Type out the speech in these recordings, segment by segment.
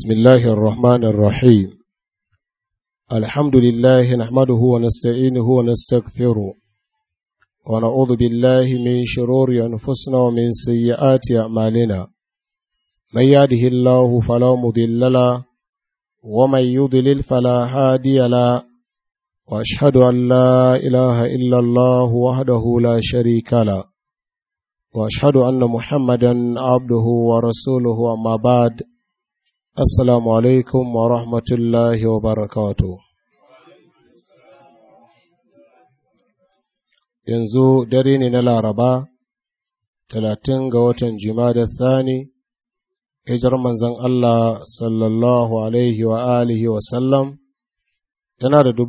بسم الله الرحمن الرحيم. الحمد لله نحمده ونستعينه ونستغفره ونعوذ بالله من شرور أنفسنا ومن سيئات أعمالنا. من يهده الله فلا مضل له ومن يضلل فلا هادي له، وأشهد أن لا إله إلا الله وحده لا شريك له، وأشهد أن محمدا عبده ورسوله. أما بعد، Assalamu alaikum wa rahmatullahi wa barakatuh. Yanzu dare ne na Laraba, 30 ga watan Jumada Thani, hijar manzon Allah sallallahu alaihi wa alihi wa sallam, tana da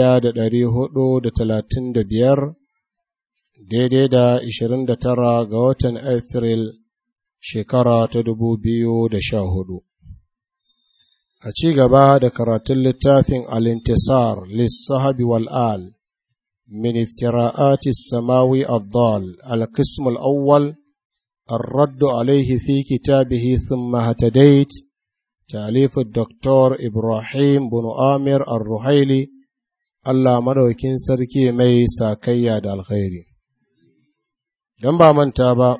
1435, daidai da 29 ga watan Afril shekara ta 2014. A ci gaba da karatun littafin Al-Intisar lissahabi wal'al min iftira'ati samawi addal al-qism al-awwal الرد عليه في كتابه ثم هتديت تأليف الدكتور إبراهيم بن آمر الرحيلي الله مدوكين سركي مي ساكيا دا الخير. دنبا من تابا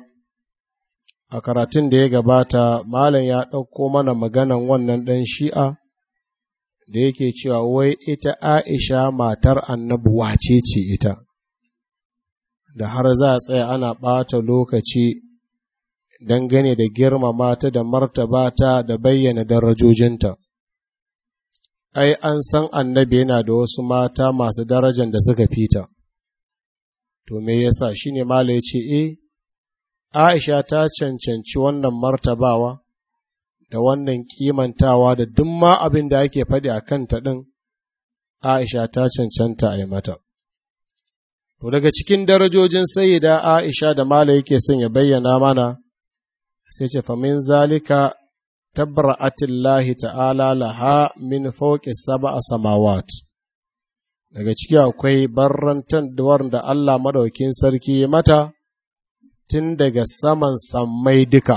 a karatun da ya gabata malam ya ɗauko mana maganan wannan ɗan shi'a da yake cewa wai ita Aisha matar annabi wace ce ita, da har za a tsaya ana ɓata lokaci dangane da girmama ta da martaba ta da bayyana darajojinta. Ai, an san annabi yana da wasu mata masu darajan da suka fita, to me yasa shine malam ya ce Aisha ta cancanci wannan martabawa da wannan kimantawa da duk ma abin da ake faɗi a kanta ɗin, Aisha ta cancanta a yi mata. To daga cikin darajojin sayyida Aisha da Mala yake son ya bayyana mana, sai ce famin zalika tabra'atillahi ta'ala laha min fawqi sab'a samawat. Daga ciki akwai barrantan da Allah madaukin sarki mata tun daga saman sammai duka,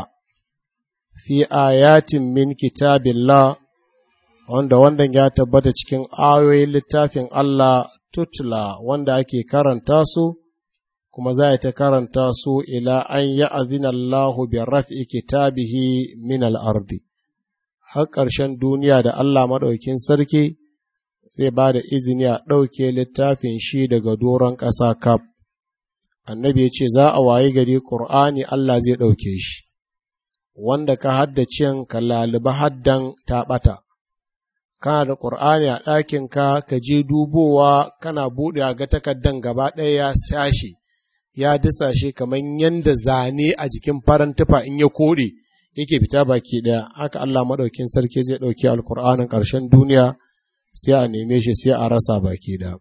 fi ayatin min kitabillah, wanda wannan ya tabbata cikin ayoyin littafin Allah tutla wanda ake karanta su, kuma za a ta karanta su ila an ya'azina Allahu bi raf'i kitabihi min al'ardi, har ƙarshen duniya da Allah maɗaukin sarki zai ba da izini a ɗauke littafin shi daga doron ƙasa kaf. Annabi ya ce za a wayi gari ƙur'ani Allah zai ɗauke shi, wanda ka haddace ka laliba haddan ta ɓata, kana da ƙur'ani a ɗakinka ka je dubowa kana buɗe a ga takardan gaba ɗaya ya shashi, ya disa shi kamar yadda zane a jikin farin tufa in ya koɗe yake fita baki ɗaya, haka Allah maɗaukin sarki zai ɗauki alƙur'anin ƙarshen duniya sai a neme shi sai a rasa baki ɗaya.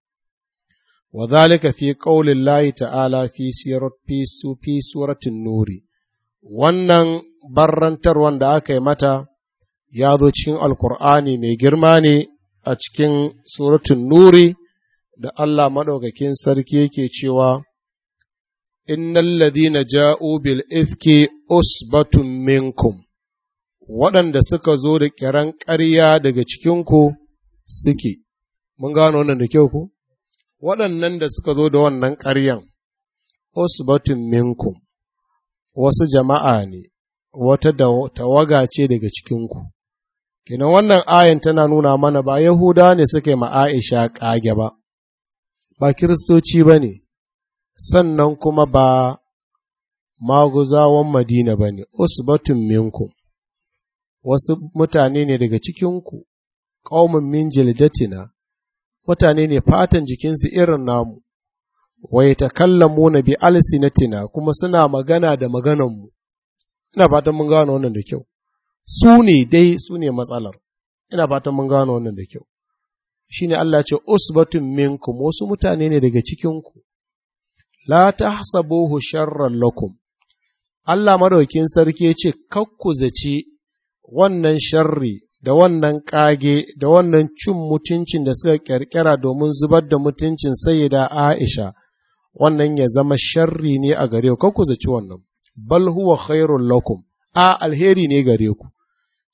وذلك في قول الله تعالى في سورة النور. wannan barrantar wanda aka yi mata ya zo cikin alkur'ani mai girma ne a cikin suratun nuri da Allah maɗaukakin sarki yake cewa innal ladina ja'u bil ifki usbatun minkum, waɗanda suka zo da ƙiran ƙarya daga cikinku suke. Mun gano wannan da kyau ku? Waɗannan da suka zo da wannan ƙaryan, usbatun minkum, wasu jama'a ne, wata tawaga ce daga cikinku. Kinan wannan ayin tana nuna mana ba Yahuda ne suka yi ma'aisha ƙage ba Kiristoci ba ne, sannan kuma ba maguzawan Madina ba ne, usbatun minkum, wasu mutane ne daga cikinku, ƙaumin min jildatina, mutane ne fatan jikinsu irin namu, wai ta kallamu na bi alsinatina kuma suna magana da magananmu. Ina fatan mun gano wannan da kyau. Su ne matsalar. Ina fatan mun gano wannan da kyau. Shi ne Allah ce, usbatun minkum, wasu mutane ne daga cikinku, la tahsabuhu sharran lakum. Allah madaukin sarki ya ce, kakku zaci wannan sharri da wannan ƙage da wannan cin mutuncin da suka ƙirƙira domin zubar da mutuncin sayyida Aisha, wannan ya zama sharri ne a gare ku, ku zaci wannan, bal huwa khairul lakum, alheri ne gare ku,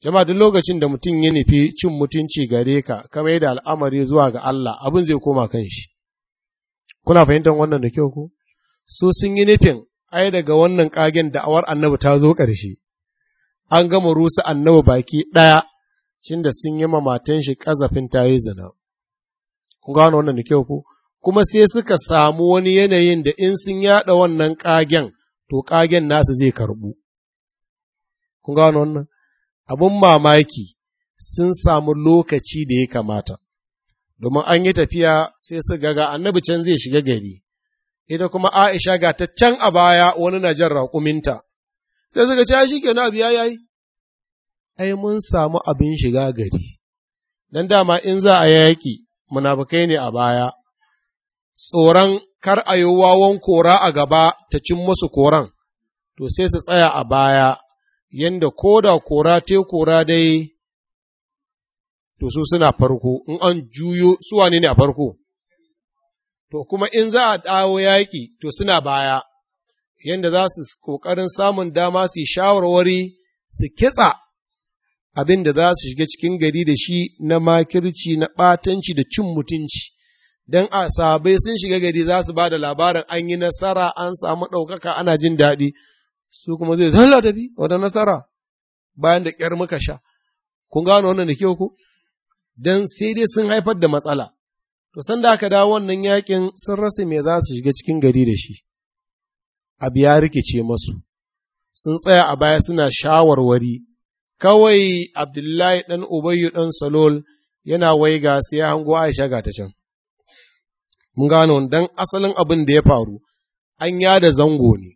Jama'a duk lokacin da mutum ya nufi cin mutunci gare ka, kamar da al'amari zuwa ga Allah, abin zai koma kan shi. Kuna fahimtar wannan da kyau ko? So sun yi nufin, ai daga wannan ƙagen da'awar annabi ta zo ƙarshe. An gama rusa annabi baki ɗaya, cin da sun yi matan shi ƙazafin ta yi zina. Kun gano wannan da kyau ko? Kuma sai suka samu wani yanayin da in sun yaɗa wannan ƙagen, to ƙagen nasu zai karɓu. Kun gano wannan? Abin mamaki sun samu lokaci da ya kamata, domin an yi tafiya sai su ga annabi can zai shiga gari, ita kuma Aisha ga ta can a baya wani na jan raƙuminta, sai suka ce shi ke na abu yayi, ai mun samu abin shiga gari, don dama in za a yaƙi munafukai ne a baya, tsoron kar a yi wawan kora a gaba ta cin musu koran, to sai su tsaya a baya. Yanda ko da kora te kora dai, to su suna farko, in an juyo su wane ne a farko, to kuma in za a dawo yaƙi, to suna baya, yanda za su ƙoƙarin samun dama su yi shawarwari su kitsa abin da za su shiga cikin gari da shi na makirci, na ɓatanci da cin mutunci, don a sabai sun shiga gari za su ba da labarin an yi nasara, an samu ɗaukaka, ana jin daɗi. Su kuma zai zalla da bi wadda nasara bayan da ƙyar muka sha. Kun gano wannan da kyau ku? Don sai dai sun haifar da matsala. To, sanda aka dawo wannan yakin sun rasa me za su shiga cikin gari da shi. Abu ya rikice masu. Sun tsaya a baya suna shawarwari. Kawai Abdullahi ɗan Ubayyu ɗan Salol yana waiga sai ya hango Aisha ga ta can. Mun gano don asalin abin da ya faru, an yada zango ne.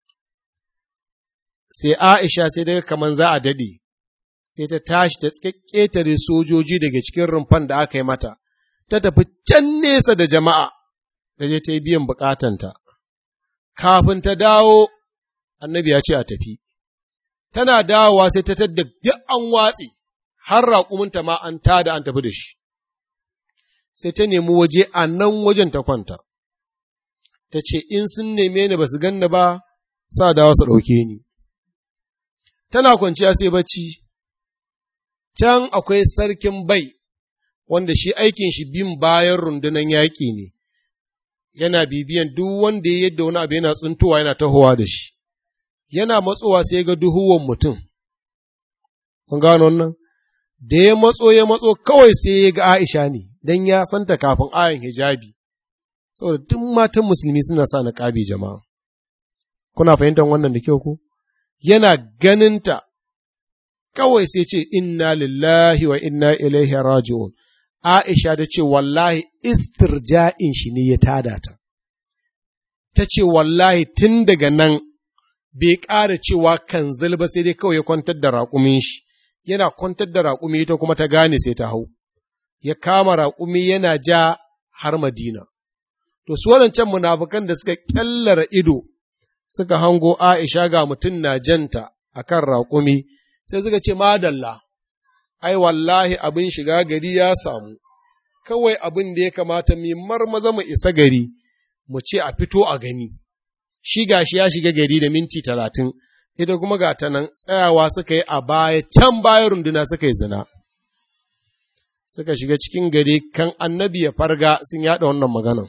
Sai Aisha sai daga kaman za a dade, sai ta tashi ta ƙetare sojoji daga cikin rumfan da aka yi mata, ta tafi can nesa da jama'a, da je ta yi biyan bukatanta. Kafin ta dawo, annabi ya ce a tafi. Tana dawowa sai ta tadda duk an watsi, har raƙuminta ma an tada an tafi da shi. Sai ta nemi waje a nan wajen ta kwanta. Ta ce, in sun neme ni ba su ganni ba, sa dawo su ɗauke ni. Tana kwanciya sai bacci, can akwai sarkin bai, wanda shi aikin shi bin bayan rundunan yaƙi ne, yana bibiyan duk wanda ya yadda wani abu yana tsuntuwa yana tahowa da shi, yana matsowa sai ga duhuwan mutum. Kun gano wannan? Da ya matso kawai sai ya ga Aisha ne, don ya santa kafin ayan hijabi, saboda duk matan musulmi suna sa niqabi jama'a. Kuna fahimtar wannan da kyau ko? Yana ganinta, kawai sai ce, Inna lillahi wa inna ilaihi raji'un. Aisha ta ce, wallahi, istirja'in shi ne ya tada ta. Ta ce, wallahi, tun daga nan, bai ƙara cewa kan ba sai dai kawai ya kwantar da raƙumin shi, yana kwantar da raƙumi ita kuma ta gane sai ta hau, ya kama raƙumi yana ja har Madina. To, su waɗancan munafukan da suka ƙyallara ido, suka hango Aisha ga mutum na janta a kan raƙumi, sai suka ce, Madalla, ai, wallahi abin shiga gari ya samu, kawai abin da ya kamata mu marmaza mu isa gari, mu ce a fito a gani. Shi gashi ya shiga gari da minti 30, ita kuma ga ta nan tsayawa suka yi a baya, can baya runduna suka yi zina. Suka shiga cikin gari kan annabi ya farga sun yaɗa wannan maganan.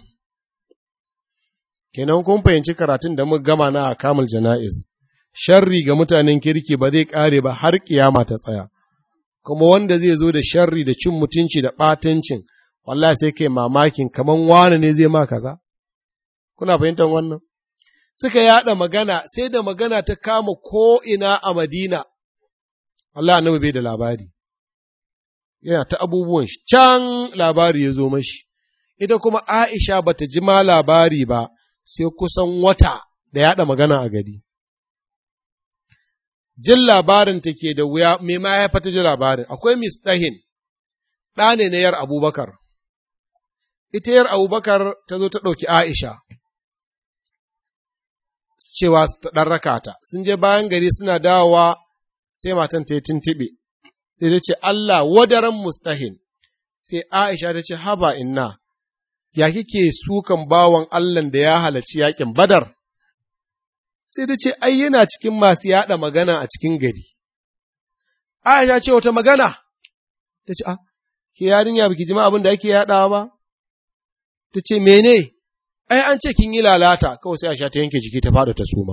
Kenan kun fahimci karatun da muka gama na akamul jana'iz, sharri ga mutanen kirki ba zai ƙare ba har kiyama ta tsaya, kuma wanda zai zo da sharri da cin mutunci da ɓatancin, wallahi sai kai mamakin kaman wane ne zai ma kaza. Kuna fahimtar wannan? Suka yaɗa magana, sai da magana ta kama ko'ina a Madina, Allah annabi bai da labari, yana ta abubuwan shi, can labari ya zo mashi, ita kuma Aisha ba ta ji ma labari ba, sai kusan wata da yaɗa magana a gari. Jin labarin ta ke da wuya, me ma ya fata ji labarin, akwai Mistahin, ɗa ne na yar Abubakar, ita yar Abubakar ta zo ta ɗauki Aisha, cewa su ɗan raka ta, sun je bayan gari suna dawowa sai matan ta yi tuntuɓe, sai ta ce, Allah wadaran Mustahin, sai Aisha ta ce, haba inna, ya kike sukan bawan Allahn da ya halarci yaƙin Badar? Sai ta ce, ai yana cikin masu yaɗa magana a cikin gari, Aisha ce wata magana, ta ce, ke yarinya biki jima abin da ake yaɗawa ba? Ta ce, mene? Ai, an ce kin yi lalata, kawai sai Aisha ta yanke jiki ta faɗi ta suma.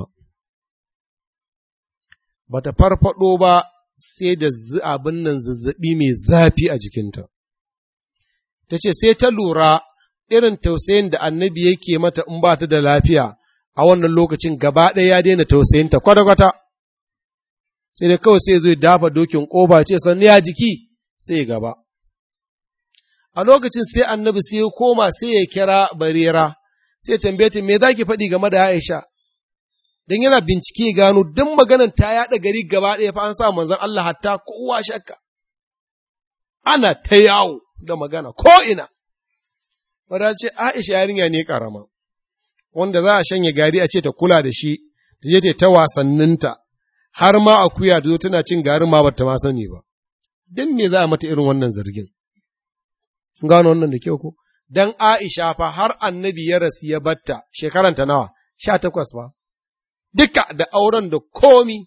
Ba ta farfaɗo ba sai da abin nan zazzaɓi mai zafi a jikinta. Ta ce, sai ta lura irin tausayin da annabi yake mata in ba ta da lafiya a wannan lokacin gaba ɗaya ya daina tausayinta kwata-kwata. Sai da kawai sai zo dafa dokin ƙofa ce, sannu ya jiki sai gaba. A lokacin sai annabi sai ya koma sai ya kira Barira, sai tambaye ta me za ki faɗi game da Aisha? Don yana bincike gano duk maganan ta yaɗa gari gaba ɗaya fa an sa manzon Allah hatta kowa shakka. Ana ta yawo da magana ko'ina. Wadda ce Aisha yarinya ne ƙarama, wanda za a shanya gari a ce ta kula da shi, ta je ta wasanninta, har ma akuya da zo tana cin garin ma bata ma sani ba. Don me za a mata irin wannan zargin? Kun gano wannan da kyau ko? Dan Aisha fa har annabi ya rasu ya batta shekaranta nawa? 18 ba. Duka da auren da komi.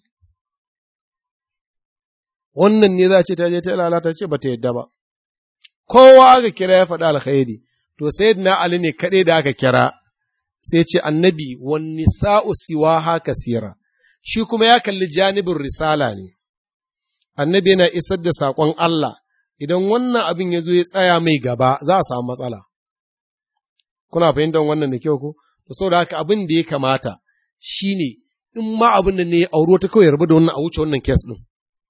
Wannan ne za a ce ta je ta lalata ce ba ta yadda ba. Kowa aka kira ya faɗi alkhairi, to sayyidina Ali ne kaɗai da aka kira, sai ce annabi wan nisa'u siwaha kasira. Shi kuma ya kalli janibin risala ne. Annabi yana isar da saƙon Allah, idan wannan abin ya zo ya tsaya mai gaba za a samu matsala. Kuna fahimtar wannan da kyau ko? To saboda haka abin da ya kamata shi ne in ma abin da ne ya auro ta kawai rabu da wannan a wuce wannan kes ɗin.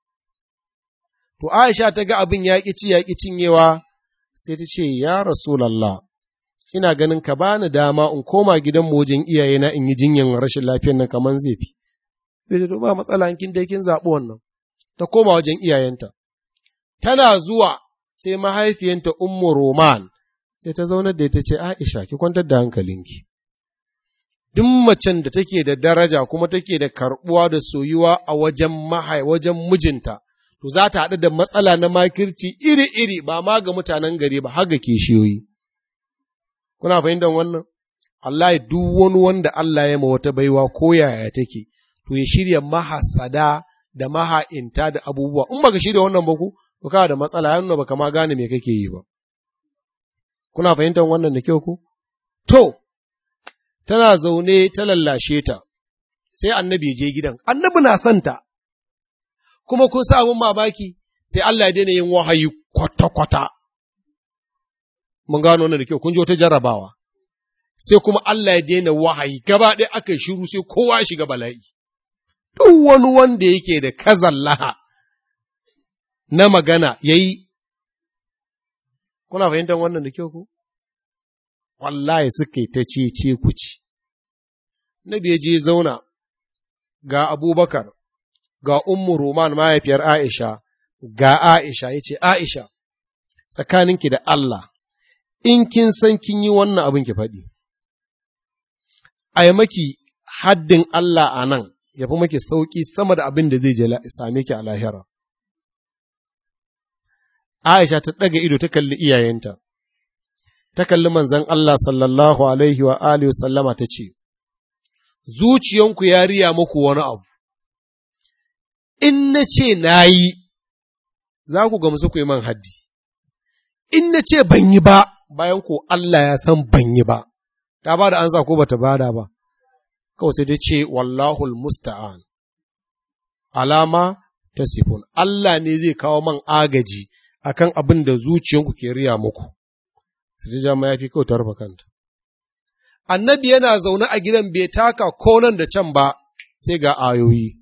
To Aisha ta ga abin ya ƙi ci ya ƙi cinyewa sai ta ce, ya Rasulallah, ina ganin ka bani dama in koma gidanmu wajen iyayena in yi jinyan rashin lafiyar nan kamar zai fi. Bai da ba matsala in kin dai kin zaɓi wannan. Ta koma wajen iyayenta. Tana zuwa sai mahaifiyanta Ummu Roman sai ta zaunar da ita ce, Aisha, ki kwantar da hankalinki. Duk macen da take da daraja kuma take da karɓuwa da soyuwa a wajen mijinta, to za ta haɗu da matsala na makirci iri-iri ba ma ga mutanen gari ba, har ga kishiyoyi. Kuna fahimtar wannan? Allah duk wani wanda Allah ya ma wata baiwa ko yaya take, to ya shirya mahasada da maha'inta da abubuwa. In baka shirya wannan ba ku, to kana da matsala, ya nuna baka ma gane me kake yi ba. Kuna fahimtar wannan da kyau ku? To, tana zaune ta lallashe ta, sai annabi je gidan, annabi na santa, kuma kun sa abin mamaki, sai Allah ya daina yin wahayi kwata-kwata. Mun gano wannan da kyau, kun ji wata jarrabawa. Sai kuma Allah ya daina wahayi, gaba ɗaya aka shiru sai kowa ya shiga bala'i. Duk wani wanda yake da kazallaha na magana ya yi. Kuna fahimtar wannan da kyau ko? Wallahi suka yi ta ce kuci. Nabi ya je zauna ga Abubakar, ga Ummu Roman mahaifiyar Aisha, ga Aisha, ya ce, Aisha, tsakaninki da Allah, in kin san kin yi wannan abin ki faɗi, a yi maki haddin Allah a nan, ya fi maki sauƙi sama da abin da zai je same ki a lahira. Aisha ta ɗaga ido ta kalli iyayenta, ta kalli manzon Allah sallallahu alaihi wa alihi wa sallama ta ce, zuciyanku ya riya muku wani abu, in na ce na yi, za ku gamsu ku yi man haddi, in na ce ban yi ba, bayan ko Allah ya san ban yi ba, ta ba da ansa ko ba ta ba da ba, kawai sai ta ce, wallahul musta'an, alama ta sifun, Allah ne zai kawo man agaji akan abin da zuciyanku ke riya muku. Sai ta ya fi kawai ta rufe kanta. Annabi yana zaune a gidan bai taka ko nan da can ba, sai ga ayoyi.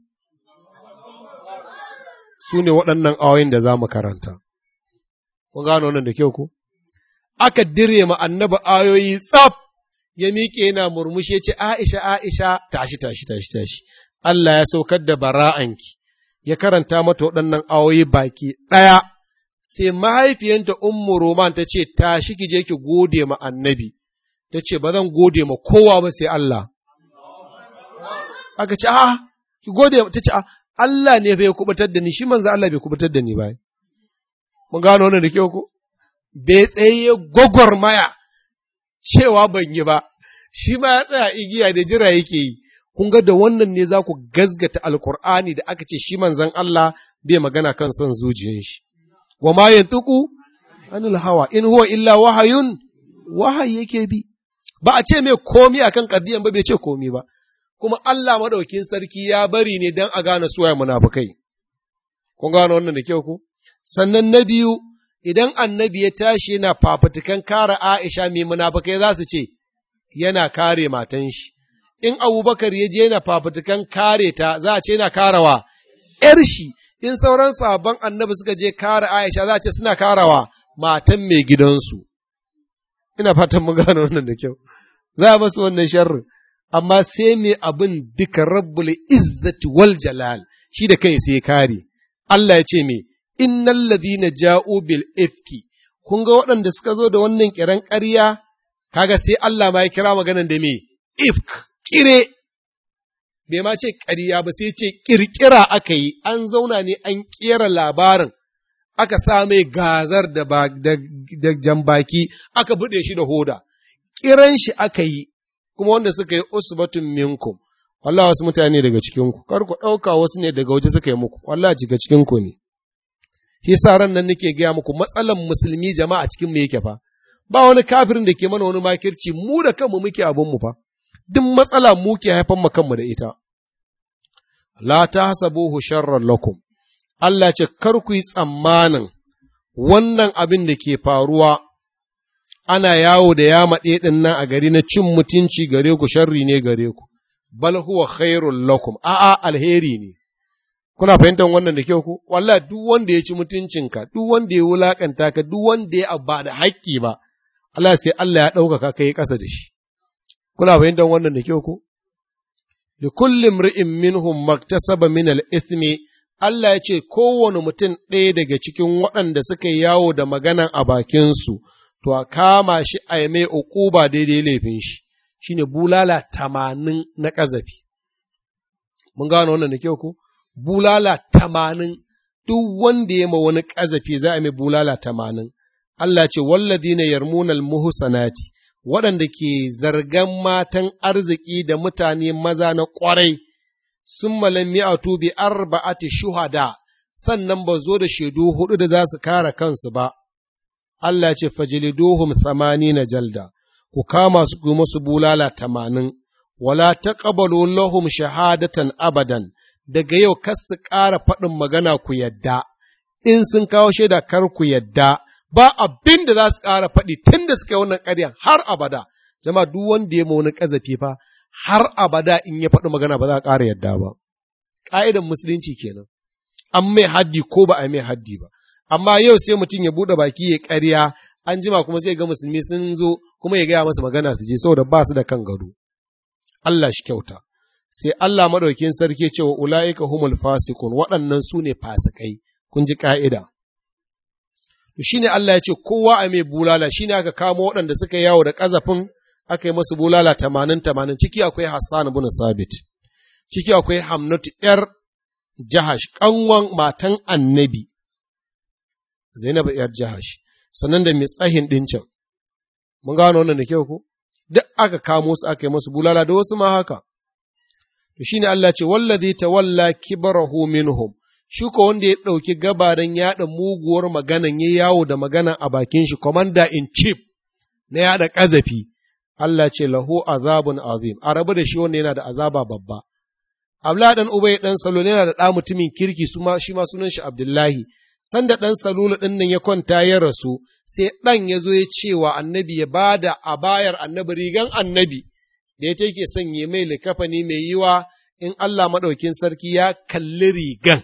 Su ne waɗannan ayoyin da za mu karanta. Kun gano wannan da kyau ko? Aka dire ma annabi ayoyi tsaf, ya miƙe yana murmushe ce, Aisha, Aisha, tashi. Allah ya saukar da bara'anki, ya karanta mata waɗannan ayoyi baki ɗaya. Sai mahaifiyanta Ummu Roman ta ce, tashi ki je ki gode ma annabi, ta ce, ba zan gode ma kowa ba sai Allah. Aka ce, ki gode, ta ce, Allah ne bai kubutar da ni, shi manzo Allah bai kubutar da ni ba. Mun gano wannan da kyau ko? Bai tsaye gwagwarmaya cewa ban yi ba, shi ma ya tsaya igiya da jira yake yi, kun ga da wannan ne za ku gazgata alkur'ani da aka ce shi manzon Allah bai magana kan son zuciyar shi. Wa ma yantuku anil hawa in huwa illa wahayun, wahayi yake bi. Ba a ce mai komi akan kadiyan ba, bai ce komi ba. Kuma Allah madaukin sarki ya bari ne don a gane suwaye munafukai. Kun gano wannan da kyau ku? Sannan na biyu, idan annabi ya tashi yana fafutukan kare Aisha mai munafukai za su ce, yana kare matan shi. In Abubakar ya je yana fafutukan kare ta, za a ce yana karawa ‘yar shi. In sauran sabon annabi suka je kare Aisha, za a ce suna karawa matan mai gidansu. Ina fatan mun gano wannan da kyau. Za a masu wannan sharrin. Amma sai mai abin duka rabbul izzati wal jalal, shi da kai sai kare. Allah ya ce me, innal ladhina ja'u bil ifki, kun ga waɗanda suka zo da wannan kiran ƙarya, kaga sai Allah ma ya kira maganan da me, ifk, kire, bai ma ce ƙarya ba sai ce ƙirƙira aka yi, an zauna ne an ƙera labarin, aka sa mai gazar da jambaki, aka buɗe shi da hoda, ƙiran shi aka yi, kuma wanda suka yi usbatun minkum, wallah wasu mutane daga cikinku, kar ku ɗauka wasu ne daga waje suka yi muku, wallah daga cikinku ne. Shi sa ran nan nake gaya muku matsalan musulmi jama'a cikin mu yake fa, ba wani kafirin da ke mana wani makirci, mu da kanmu muke abinmu fa, duk matsala mu ke haifan mu kanmu da ita. La ta hasabuhu sharran lakum, Allah ce kar ku yi tsammanin wannan abin da ke faruwa, ana yawo da yama ɗin nan a gari na cin mutunci gare ku, sharri ne gare ku, bal huwa khairul lakum, a'a alheri ne. Kuna fahimtar wannan da kyau ku? Wallahi duk wanda ya ci mutuncinka, duk wanda ya wulakanta ka, duk wanda ya abba da haƙƙi ba, Allah sai Allah ya ɗaukaka ka yi ƙasa da shi. Kuna fahimtar wannan da kyau ku? Li kulli imri'in minhum maktasaba min al-ithmi, Allah ya ce kowane mutum ɗaya daga cikin waɗanda suka yi yawo da maganan a bakinsu, to a kama shi a yi mai uquba daidai laifin shi, shine bulala 80 na ƙazafi. Mun gano wannan da kyau ku? Bulala 80, duk wanda ya ma wani ƙazafi za a mai bulala 80. Allah ce, walladina yarmunal muhsanati, waɗanda ke zargan matan arziki da mutane maza na ƙwarai, sun malam mi'atu bi arba'ati shuhada, sannan ba zo da shaidu hudu da za su kare kansu ba. Allah ce, fajiliduhum 80 jalda, ku kama su kuma su bulala 80, wala taqabalu lahum shahadatan abadan, daga yau kar su ƙara faɗin magana ku yadda, in sun kawo shaida kar ku yadda, ba abin da za su ƙara faɗi tun da suka yi wannan ƙaryan har abada. Jama'a duk wanda ya ma wani ƙazafi fa, har abada in ya faɗi magana ba za a ƙara yadda ba. Ƙa'idan musulunci kenan, an mai haddi ko ba a mai haddi ba. Amma yau sai mutum ya buɗe baki ya ƙarya, an jima kuma sai ga musulmi sun zo kuma ya gaya masa magana su je saboda ba su da kan gado. Allah shi kyauta. Sai Allah madaukin sarki ce wa ula'ika humul fasikun, waɗannan su ne fasikai, kun ji ƙa'ida. Shi ne Allah ya ce kowa a mai bulala, shi ne aka kamo waɗanda suka yawo da ƙazafin aka yi masu bulala 80, ciki akwai Hassan bin Sabit, ciki akwai Hamnatu ‘yar Jahash, ƙanwan matan annabi, Zainabu ‘yar Jahash, sannan da mai tsahin ɗin can. Mun gano wannan da kyau ko? Duk aka kamo su aka yi masu bulala da wasu ma haka. To shi ne Allah ce, wallazi tawalla kibarahu minhum, shi ko wanda ya ɗauki gabaran yaɗa muguwar maganan ya yawo da magana a bakin shi, commander in chief na yaɗa ƙazafi, Allah ce lahu azabun azim, a rabu da shi wanda yana da azaba babba. Abdullahi ɗan Ubay ɗan Salul yana da ɗa mutumin kirki, shi ma sunan shi Abdullahi. Sanda ɗan Salulu ɗin nan ya kwanta ya rasu, sai ɗan ya zo ya ce wa annabi ya ba da abayar annabi, rigan annabi, da ya take sanye mai likafani mai yiwa in Allah maɗaukin sarki ya kalli rigan.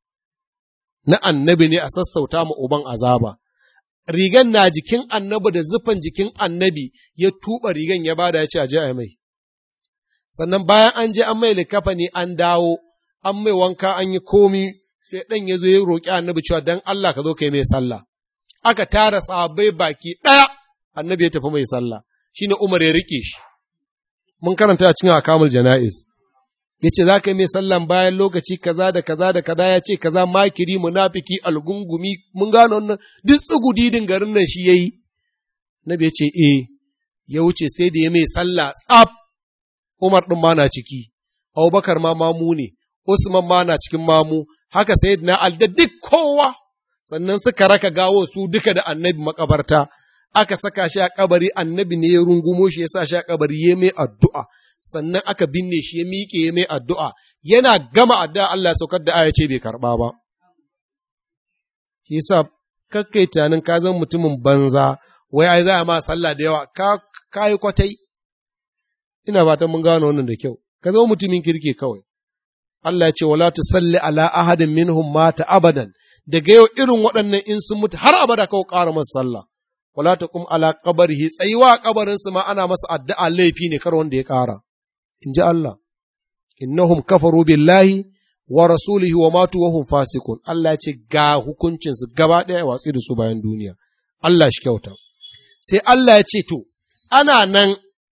Na annabi ne a sassauta ma uban azaba. Rigan na jikin annabi da zufan jikin annabi ya tuɓa rigan ya bada ya ce a je a mai. Sannan bayan an je an mai likafani an dawo, an mai wanka an yi komi, sai ɗan ya zo ya roƙi annabi cewa don Allah ka zo ka yi mai sallah. Aka tara sahabbai baki ɗaya, annabi ya tafi mai sallah. Shi ne Umar ya riƙe shi. Mun karanta a cikin akamul jana'iz. Ya ce za ka yi mai sallan bayan lokaci kaza da kaza da kaza, ya ce kaza makiri munafiki algungumi, mun gano wannan duk tsugudidin garin nan shi ya yi. Nabi ya ce ya wuce sai da ya mai sallah tsaf, Umar ɗin ma na ciki. Abubakar ma mamu ne, Usman ma na cikin mamu, haka Sayyidina Ali da duk kowa, sannan suka raka gawo su duka da annabi makabarta, aka saka shi a kabari, annabi ne ya rungumo shi ya sa shi a kabari ya mai addu'a, sannan aka binne shi ya miƙe ya mai addu'a, yana gama addu'a Allah ya saukar da aya ce bai karɓa ba. Shi yasa kakkai tunanin ka zama mutumin banza, wai ai za a ma sallah da yawa, ka yi kwatai. Ina fatan mun gano wannan da kyau, ka zama mutumin kirki kawai. Allah ya ce, wala tusalli ala ahadin minhum mata abadan, daga yau irin waɗannan in sun mutu har abada kawai ƙara masa sallah. Wala taqum ala qabrihi, tsayuwa a kabarinsu ma ana masa addu'a laifi ne kar wanda ya ƙara. In ji Allah, innahum kafaru billahi wa rasulihi wa matu wa hum fasikun. Allah ya ce ga hukuncinsu gaba ɗaya watsi da su bayan duniya. Allah shi kyauta. Sai Allah ya ce to, ana nan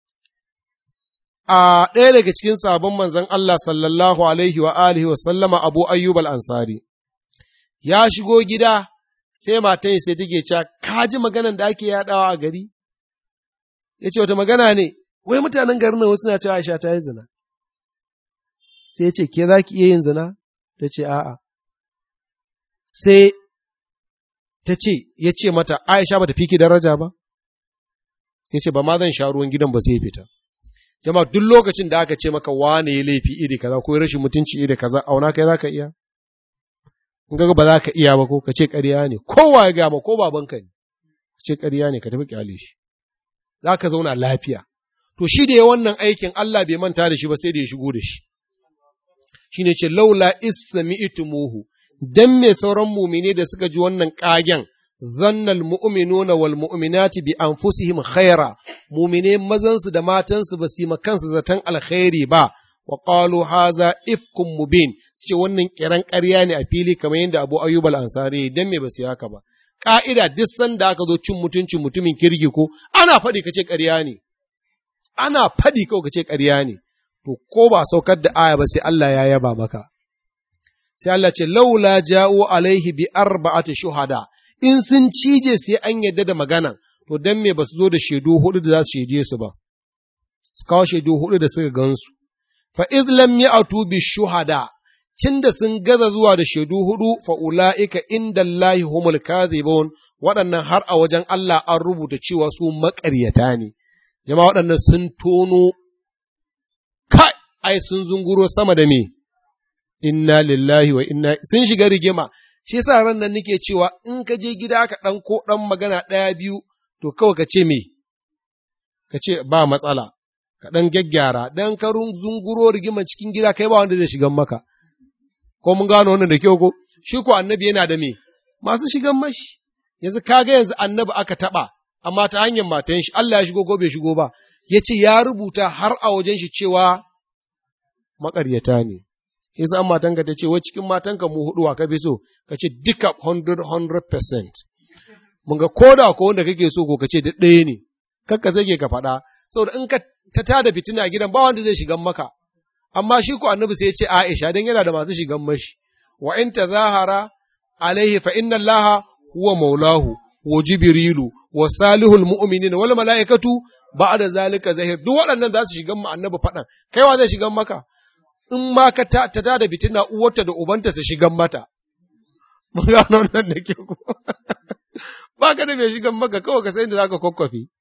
a ɗaya daga cikin sabon manzon Allah sallallahu alaihi wa alihi wa sallama Abu Ayyub al-Ansari ya shigo gida sai matan sai take cewa ka ji maganan da ake yaɗawa a gari? Ya ce wata magana ne, wai mutanen garin nan wasu na cewa Aisha ta yi zina. Sai ya ce, ke za ki iya yin zina? Ta ce, a'a. Sai ta ce, ya ce mata, Aisha ba ta fi ki daraja ba? Sai ce, ba ma zan sha ruwan gidan ba sai ya fita. Jama'a duk lokacin da aka ce maka wane ya laifi iri kaza ko rashin mutunci iri kaza, auna kai za ka iya? In ga ba za ka iya ba ko ka ce ƙarya ne, kowa ya gama ko babanka ne, ka ce ƙarya ne ka tafi kyale shi. Za ka zauna lafiya. To shi da ya wannan aikin Allah bai manta da shi ba sai da ya shigo da shi. Shi ne ce, laula isami'tumuhu, dan me sauran mumine da suka ji wannan ƙagen, zannal mu'minuna wal mu'minati bi anfusihim khaira, mumine mazansu da matansu ba su yi kansu zaton alkhairi ba, wa qalu haza ifkum mubin, su ce wannan kiran ƙarya ne a fili kamar yadda Abu Ayyub al-Ansari, dan me ba su yi haka ba. Ka'ida duk sanda aka zo cin mutuncin mutumin kirki ko ana faɗi kace ƙarya ne. Ana faɗi kawai kace ƙarya ne. To ko ba saukar da aya ba sai Allah ya yaba maka. Sai Allah ce laula ja'u alaihi bi arba'ati shuhada. In sun cije sai an yadda da magana, to dan me ba su zo da shaidu hudu da za su shaide su ba. Su kawo shaidu hudu da suka gansu. Fa idh lam ya'tu bi shuhada. Cin da sun gaza zuwa da shaidu hudu fa ula'ika inda Allahi humul kadhibun, waɗannan har a wajen Allah an rubuta cewa su maƙaryata ne. Jama'a waɗannan sun tono kai ai sun zunguro sama da me, inna lillahi wa inna, sun shiga rigima. Shi yasa ran nan nake cewa in ka je gida ka ɗan ko ɗan magana ɗaya biyu, to kawai ka ce me, ka ce ba matsala, ka ɗan gyaggyara, dan ka zunguro rigima cikin gida kai ba wanda zai shigan maka. Ko mun gano wannan da kyau ko? Shi ko annabi yana da me? Masu shigan mashi. Yanzu kaga yanzu annabi aka taɓa, amma ta hanyar matan shi, Allah ya shigo ko bai shigo ba. Ya ce ya rubuta har a wajen shi cewa maƙaryata ne. Yasa an matanka ta ce, wai cikin matanka mu huɗu wa ka fi so, ka ce duka 100%. Mun ga koda ko wanda kake so ko ka ce da ɗaya ne, kakka sai ka faɗa, saboda in ka ta tada fitina a gidan ba wanda zai shigan maka. Amma shi ko annabi sai ya ce Aisha dan yana da masu shigan mashi. Wa in tazahara alaihi fa inna Allaha huwa maulahu wa jibrilu wa salihul mu'minin wal malaikatu ba'da zalika zahir. Duk waɗannan za su shigan mu annabi faɗan. Kaiwa zai shigan maka? In ma ka ta da fitina uwarta da ubanta su shigan mata. Mun gano nan da ke ku. Ba ka da mai shigan maka kawai ka sai da zaka kokkofi.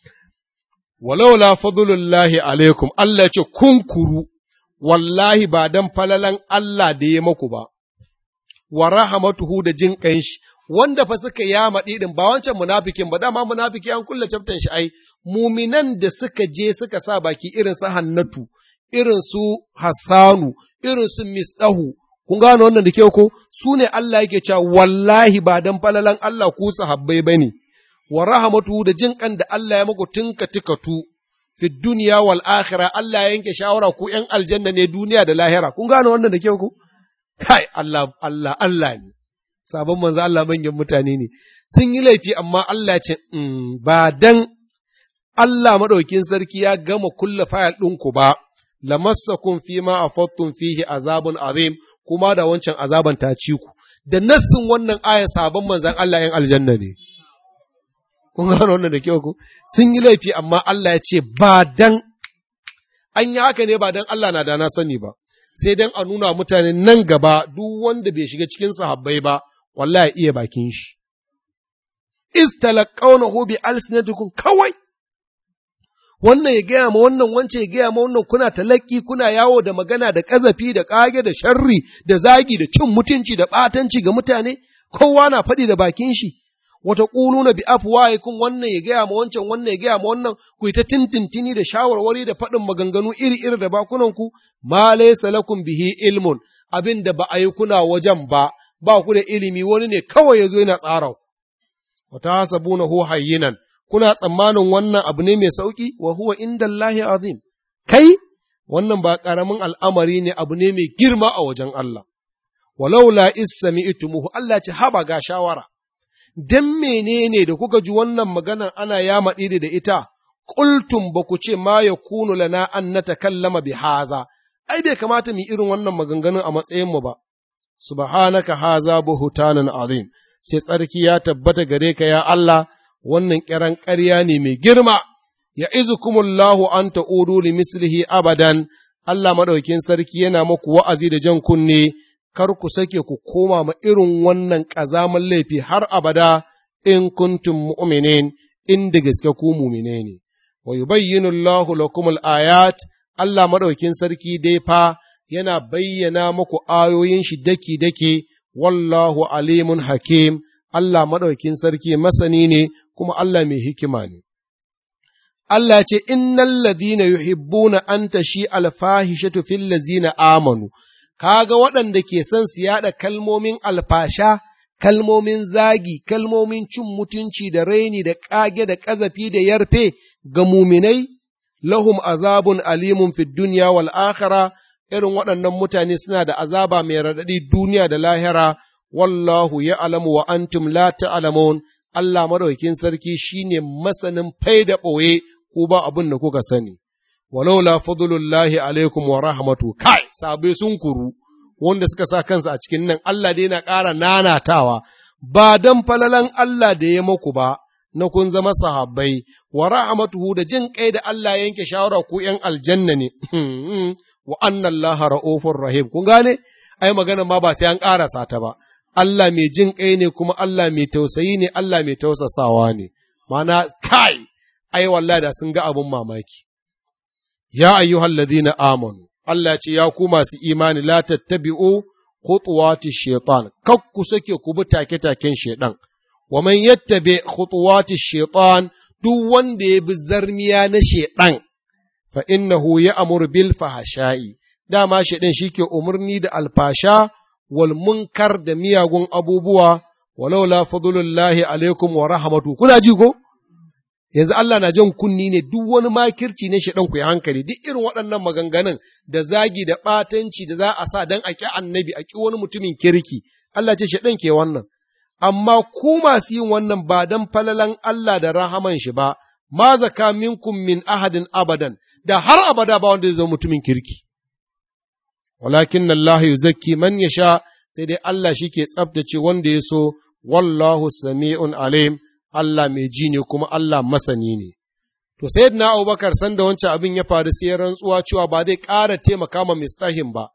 Walaula fadlullahi alaikum, Allah ya ce kunkuru. Wallahi ba don falalan Allah da ya maku ba, wa rahamatuhu da jin ƙanshi, wanda fa suka yama ɗiɗin ba wancan munafikin ba, dama munafiki an kulle caftan shi ai, muminan da suka je suka sa baki irin su Hannatu, irin su Hassanu, irin su Misdahu, kun gano wannan da kyau ko? Su ne Allah yake cewa wallahi ba don falalan Allah ku sahabbai ba ne, wa rahamatuhu da jin ƙan da Allah ya maku tunka tukatu. Fi duniya wal akhira, Allah ya yanke shawara ku ‘yan aljanna ne duniya da lahira, kun gane wannan da kyau ku? Kai, Allah ne, sabon manzo Allah manyan mutane ne, sun yi laifi amma Allah ce, ba dan Allah maɗaukin sarki ya gama kulla fayal ɗinku ba, lamassakun fi ma afattun fihi azabun azim, kuma da wancan azaban ta ci ku, da nassin wannan ayan sabon manzon Allah ‘yan aljanna ne. Kun gano wannan da kyau ku? Sun yi laifi amma Allah ya ce ba dan an yi haka ne ba don Allah na da na sani ba, sai don a nuna mutane nan gaba duk wanda bai shiga cikin sahabbai ba, wallahi iya bakin shi. Istalaqawnahu bi alsinatikum kawai. Wannan ya gaya ma wannan, wance ya gaya ma wannan, kuna talaki, kuna yawo da magana da ƙazafi da ƙage da sharri da zagi da cin mutunci da ɓatanci ga mutane, kowa na faɗi da bakin shi. Wata ƙuluna bi afwahikum, wannan ya gaya ma wancan, wannan ya gaya ma wannan, ku yi ta tintintini da shawarwari da faɗin maganganu iri-iri da bakunanku, ma laysa lakum bihi ilmun, abin da ba a yi kuna wajen ba ku da ilimi, wani ne kawai ya zo yana tsara. Wata hasabunahu hayyinan, kuna tsammanin wannan abu ne mai sauƙi, wa huwa inda Allahi azim, kai, wannan ba ƙaramin al'amari ne, abu ne mai girma a wajen Allah. Walaula is sami'tumuhu, Allah ce haba ga shawara, dan menene da kuka ji wannan maganar ana yama ɗiri da ita, ƙultum ba ku ce ma ya kunu lana an na takallama bi haza, ai bai kamata mu irin wannan maganganun a matsayinmu ba, subhanaka haza buhutanan azim, sai tsarki ya tabbata gare ka ya Allah, wannan ƙiran ƙarya ne mai girma, ya izukumullahu an ta'udu li mislihi abadan, Allah maɗaukin sarki yana muku wa'azi da jan kunne, kar ku sake ku koma ma irin wannan ƙazaman laifi har abada in kuntum mu'minin, inda gaske ku mumine ne. Wa yubayyinu Allahu lakum al-ayat, Allah maɗaukin sarki dai fa yana bayyana muku ayoyin shi daki-daki, wallahu alimun hakim, Allah maɗaukin sarki masani ne, kuma Allah mai hikima ne. Allah ce, innal ladina yuhibbuna an tashi alfahishatu fil lazina amanu, kaga waɗanda ke son su yaɗa kalmomin alfasha, kalmomin zagi, kalmomin cin mutunci da raini da ƙage da ƙazafi da yarfe ga muminai, lahum azabun alimun fid dunya wal akhirah, irin waɗannan mutane suna da azaba mai raɗaɗi duniya da lahira, wallahu ya'lamu wa antum la ta'lamun. Allah madaukakin sarki shine masanin fai da ɓoye, ko ba abin da kuka sani. Walaula fadlullahi alaikum wa rahmatu, kai sabai sun kuru wanda suka sa kansu a cikin nan, Allah dai na ƙara nanatawa, ba dan falalan Allah da ya maku ba, na kun zama sahabbai, wa rahmatuhu da jin kai da Allah yanke shawara ku ‘yan aljanna ne, wa anna Allah ra'ufur rahim, kun gane? Ai magana ma ba sai an ƙarasa ta ba, Allah mai jin kai ne kuma Allah mai tausayi ne, Allah mai tausasawa ne, mana kai, ai wallahi da sun ga abin mamaki. Ya ayyuhal ladina amanu, Allah ce ya ku masu imani, la tattabi'u khutuwati shaitan, kak ku sake ku bi take-taken shaitan. Wa man yattabi khutuwati shaitan, duk wanda ya bi zarmiya na shaitan, fa innahu ya'muru bil fahsha'i, dama shaitan shike umarni da alfasha wal munkar da miyagun abubuwa, walaula fadlullahi alaikum wa rahmatu. Kuna ji ko? Yanzu Allah na jan kunni ne, duk wani makirci ne shaitan ku yi hankali, duk irin waɗannan maganganun da zagi da ɓatanci da za a sa don a ƙi annabi, a ƙi wani mutumin kirki, Allah ce shaitan ke wannan. Amma ku masu yin wannan ba don falalan Allah da rahaman shi ba, ma zaka minkum min ahadin abadan, da har abada ba wanda zai zama mutumin kirki. Walakin Allah yuzakki man yasha, sai dai Allah shi ke tsabtace wanda ya so, wallahu sami'un alim, Allah mai ji ne kuma Allah masani ne. To sai na Abubakar sanda wancan abin ya faru sai rantsuwa cewa ba zai ƙara taimaka ma Mistahim ba,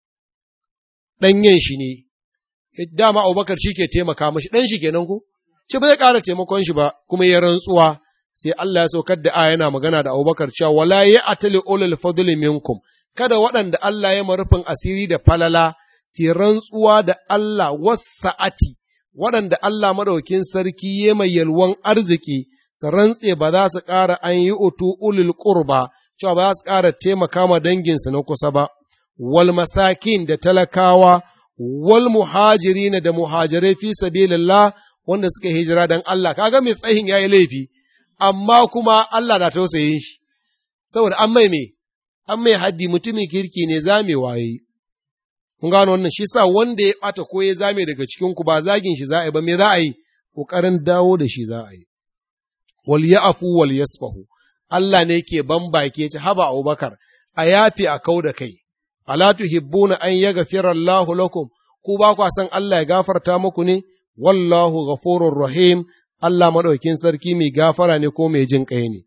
ɗanyen shi ne, dama Abubakar shi ke taimaka mashi, ɗan shi kenan ko? Ce ba zai ƙara taimakon shi ba, kuma ya rantsuwa, sai Allah ya saukar da aya yana magana da Abubakar cewa wala ya atali ulul fadli minkum, kada waɗanda Allah ya marufin asiri da falala, si rantsuwa da Allah wasa'ati, waɗanda Allah madaukin sarki ya mai yalwan arziki, su rantse ba za su ƙara an yi utu ulul qurba, cewa ba za su ƙara taimaka ma danginsu na kusa ba, wal masakin da talakawa, wal muhajirina da muhajirai fi sabilillah wanda suka hijira dan Allah, kaga mai tsahin yayi laifi, amma kuma Allah na tausayin shi, saboda an mai haddi mutumin kirki ne zame waye. Kun gano wannan, shi sa wanda ya ɓata ko ya zame daga cikinku ba zagin shi za a yi ba, me za a yi? Ƙoƙarin dawo da shi za a yi. Wal ya'fu wal yasfahu, Allah ne ke bambake ci haba Abubakar, a yafi a kau da kai. Ala tuhibbuna an yaghfira Allahu lakum, ku ba kwa san Allah ya gafarta muku ne? Wallahu ghafurur rahim, Allah madaukin sarki mai gafara ne ko mai jin kai ne.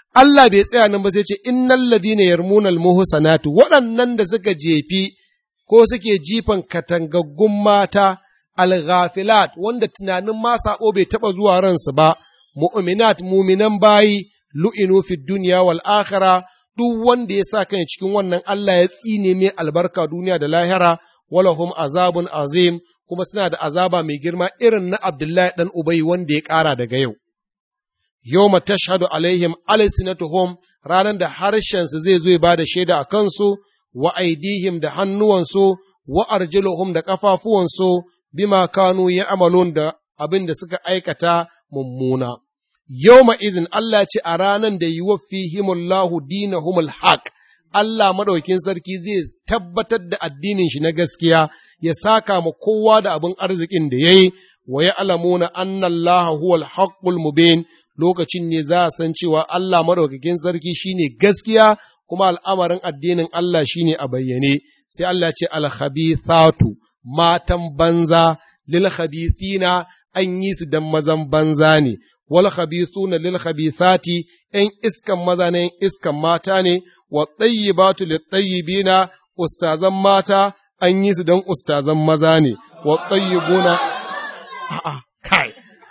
Allah bai tsaya nan ba sai ce innal ladina yarmuna almuhsanatu waɗannan da suka jefi ko suke jifan katangaggun mata alghafilat wanda tunanin ma sabo bai taba zuwa ransu ba mu'minat mu'minan bayi lu'inu fid dunya wal akhirah duk wanda ya sa kan cikin wannan Allah ya tsine mai albarka duniya da lahira walahum azabun azim kuma suna da azaba mai girma irin na Abdullahi dan Ubay wanda ya ƙara daga yau yawma tashhadu alaihim alsinatuhum ranan da harshensu zai zo ya bada shaida a kansu wa aidihim da hannuwansu wa arjuluhum da kafafuwansu bima kanu ya'malun da abin da suka aikata mummuna yawma izin Allah ce a ranan da yuwaffihimullahu dinahumul haq Allah madaukin sarki zai tabbatar da addinin shi na gaskiya ya saka ma kowa da abin arzikin da yayi wa ya'lamuna anna Allah huwal haqqul mubin lokacin ne za a san cewa Allah madaukakin sarki shine gaskiya kuma al'amarin addinin Allah shine a bayyane sai Allah ce al-khabithatu matan banza lil khabithina an yi su dan mazan banza ne wal khabithuna lil khabithati ‘yan iskan maza ne iskan mata ne wa tayyibatu lit tayyibina ustazan mata an yi su dan ustazan maza ne wa tayyibuna kai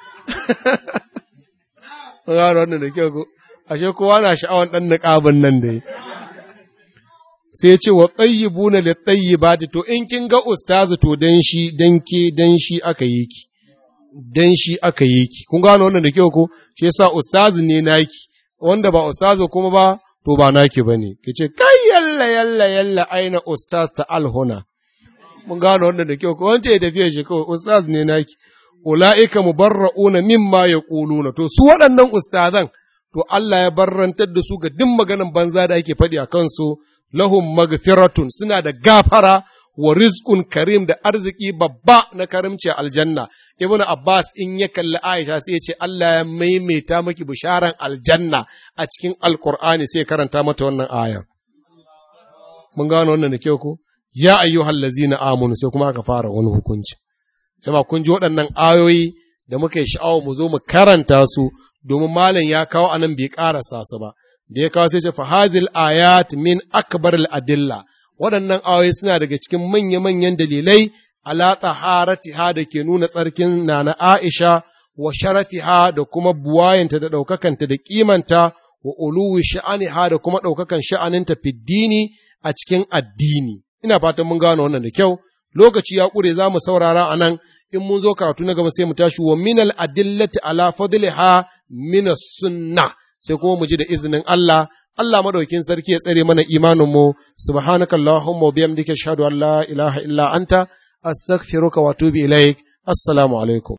Gano wannan da kyau ko, ashe kowa na sha'awan ɗan niƙabin nan da yi. Sai ce wa tsayyibuna da tsayyibati to in kin ga ustazu to dan shi, dan ke, dan shi aka yi ki. Dan shi aka yi ki. Kun gano wannan da kyau ko, shi yasa ustazu ne naki, wanda ba ustazu kuma ba, to ba naki ba ne. Ki ce, kai yalla aina ustaz ta alhuna. Mun gano wannan da kyau ko, wance ya tafiya shi kawai ustaz ne naki. Ula'ika mubarra'una mimma yaquluna to su waɗannan ustazan to Allah ya barrantar da su ga duk maganan banza da ake faɗi a kansu lahum magfiratun suna da gafara wa rizqun karim da arziki babba na karimci aljanna ibnu Abbas in ya kalli Aisha sai ya ce Allah ya maimaita maki bisharan aljanna a cikin alqur'ani sai karanta mata wannan ayar mun gano wannan da kyau ko ya ayyuhallazina amanu sai kuma aka fara wani hukunci Jama kun ji waɗannan ayoyi da muka yi sha'awa mu zo mu karanta su domin malam ya kawo anan bai ƙarasa su ba, da ya kawo sai ce fahazil ayat min akbar adilla waɗannan ayoyi suna daga cikin manya-manyan dalilai ala taharatiha da ke nuna tsarkin nana Aisha wa sharafiha da kuma buwayenta da ɗaukakanta da kimanta wa uluwi sha'aniha da kuma ɗaukakan sha'aninta fiddini a cikin addini. Ina fatan mun gano wannan da kyau. Lokaci ya ƙure za mu saurara a nan, in mun zo karatu na gaba sai mu tashi wa minal adillati ala fadliha min sunna sai kuma mu ji da izinin Allah. Allah madaukin sarki ya tsare mana imanin mu. Subhanakallahumma wa bihamdika ashhadu an la ilaha illa anta astaghfiruka wa atubu ilaik. Assalamu alaikum.